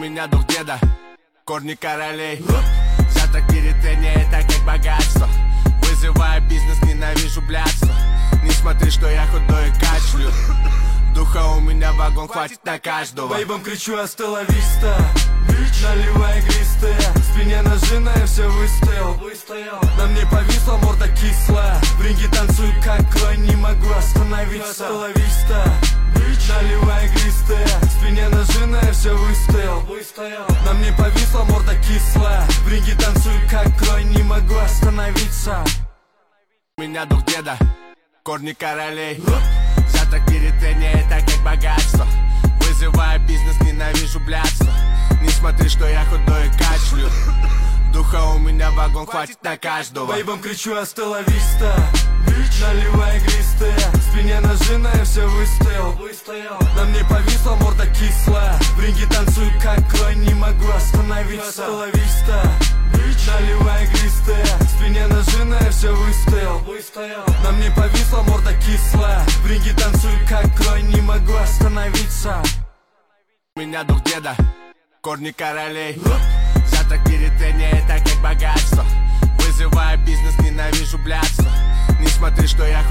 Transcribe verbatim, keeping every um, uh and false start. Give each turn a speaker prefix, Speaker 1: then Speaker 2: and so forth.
Speaker 1: У меня дух деда, корни королей. Завтрак перед трением, это как богатство. Вызываю бизнес, ненавижу блядство. Не смотри, что я худой и кашлю. Духа у меня вагон, хватит на каждого.
Speaker 2: Бейбам кричу «Hasta la vista», наливай игристые. В спине ножи, но я все выстоял. На мне повисла морда кислая. В ринге танцую как крой, не могу остановиться. «Hasta la vista», наливай игристые. В спине ножи, но я все выстоял. На мне повисла морда кислая. В ринге танцую как крой, не могу остановиться.
Speaker 1: У меня дух деда, корни королей. Завтрак перед трением, это как богатство. Вызываю бизнес, ненавижу блядство. Не смотри, что я худой и кашлю. Духа у меня вагон, хватит на каждого.
Speaker 2: Бейбам кричу «Hasta la vista», наливай игристые. В спине ножи, но я все выстоял. На мне повисла морда кислая. В ринге танцую как крой, не могу остановиться. «Hasta la vista», наливай игристые. В спине ножи, но я все выстоял. На мне повисла морда кислая. В ринге танцую как крой, не могу остановиться.
Speaker 1: У меня дух деда, корни королей. Завтрак перед трением, это как богатство. Вызываю бизнес, ненавижу блядство. Не смотри, что я худой.